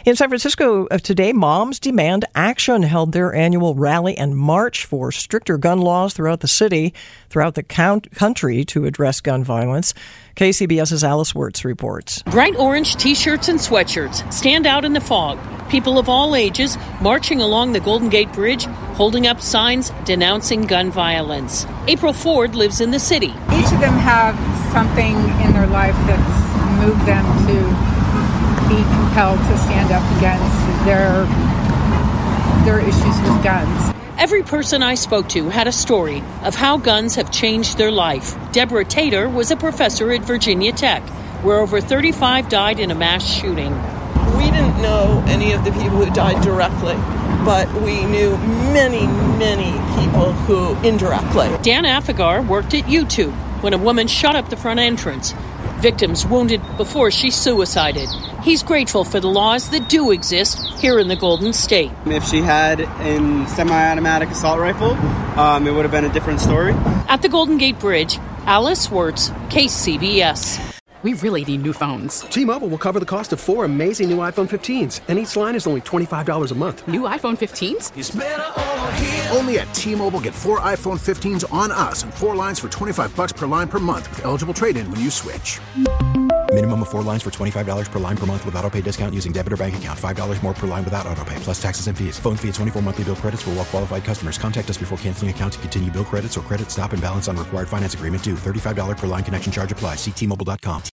In San Francisco today, Moms Demand Action held their annual rally and march for stricter gun laws throughout the city, throughout the country to address gun violence. KCBS's Alice Wirtz reports. Bright orange T-shirts and sweatshirts stand out in the fog. People of all ages marching along the Golden Gate Bridge, holding up signs denouncing gun violence. April Ford lives in the city. Each of them have something in their life that's moved them to be compelled to stand up against their issues with guns. Every person I spoke to had a story of how guns have changed their life. Deborah Tater was a professor at Virginia Tech, where over 35 died in a mass shooting. We didn't know any of the people who died directly, but we knew many, many people who indirectly. Dan Affigar worked at YouTube when a woman shot up the front entrance. Victims wounded before she suicided. He's grateful for the laws that do exist here in the Golden State. If she had a semi-automatic assault rifle, it would have been a different story. At the Golden Gate Bridge, Alice Wirtz, KCBS. We really need new phones. T-Mobile will cover the cost of 4 amazing new iPhone 15s, and each line is only $25 a month. New iPhone 15s? It's better over here. Only at T-Mobile, get 4 iPhone 15s on us and 4 lines for $25 per line per month with eligible trade-in when you switch. Minimum of 4 lines for $25 per line per month with autopay discount using debit or bank account. $5 more per line without autopay, plus taxes and fees. Phone fee at 24 monthly bill credits for well-qualified customers. Contact us before canceling account to continue bill credits or credit stop and balance on required finance agreement due. $35 per line connection charge applies. See T-Mobile.com.